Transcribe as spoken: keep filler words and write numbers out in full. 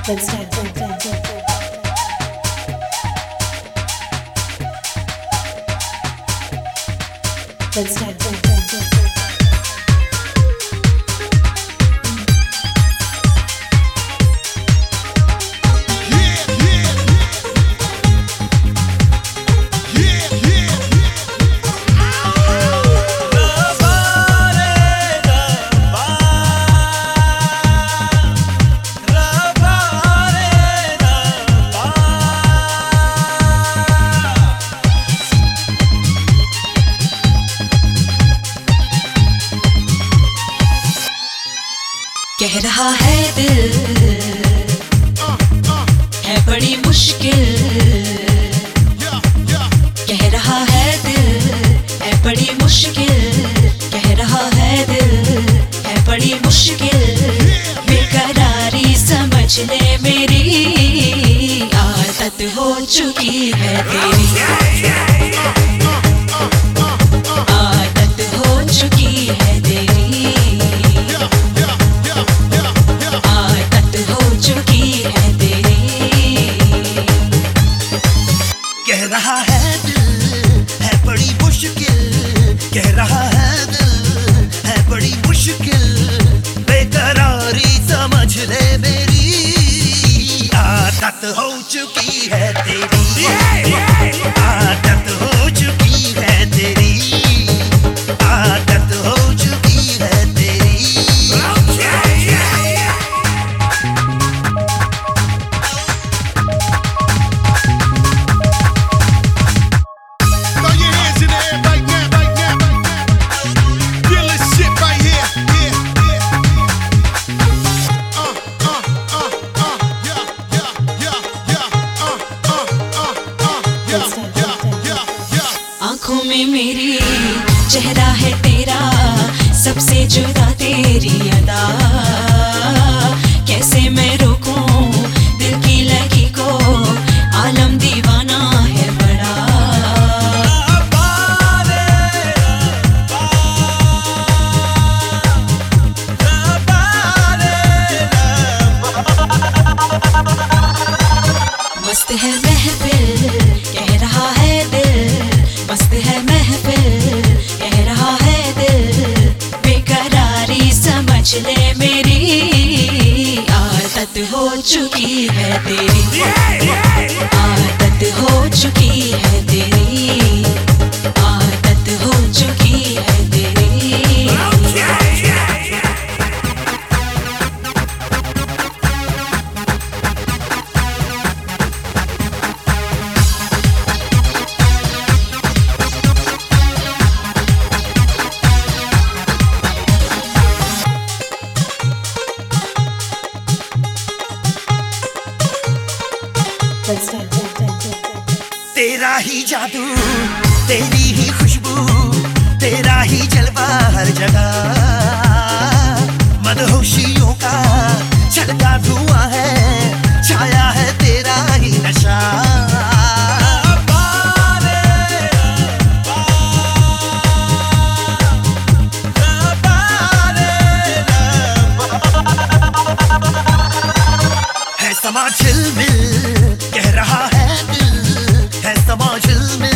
Let's dance. Let's dance. कह रहा है दिल है बड़ी मुश्किल, कह रहा है दिल है बड़ी मुश्किल, कह रहा है दिल है बड़ी मुश्किल, बेकरारी समझ ले मेरी आदत हो चुकी है तेरी, आदत हो चुकी है तेरी, कह रहा है दिल है बड़ी मुश्किल, कह रहा है दिल है बड़ी मुश्किल, बेकरारी समझ ले मेरी आदत हो चुकी है तेरी, आदत हो चुकी है तेरी, आदत हो चुकी है तेरी। आँखों में मेरी चेहरा है तेरा, सबसे जुदा तेरी अदा, कैसे मैं रोकूं दिल की लगी को, आलम दीवाना है बड़ा। मस्त है महफिल कह रहा है दिल, मस्त है महफिल कह रहा है दिल, बेकरारी समझ ले मेरी आदत हो चुकी है तेरी, आदत हो चुकी है तेरी, आदत हो चुकी है तेरी। Let's dance. तेरा ही जादू तेरी ही खुशबू तेरा ही जलवा हर जगह, मदहोशियों का छलका धुआं है, छाया है तेरा ही नशा। है समा झिलमिल कह रहा है दिल, है समा झिलमिल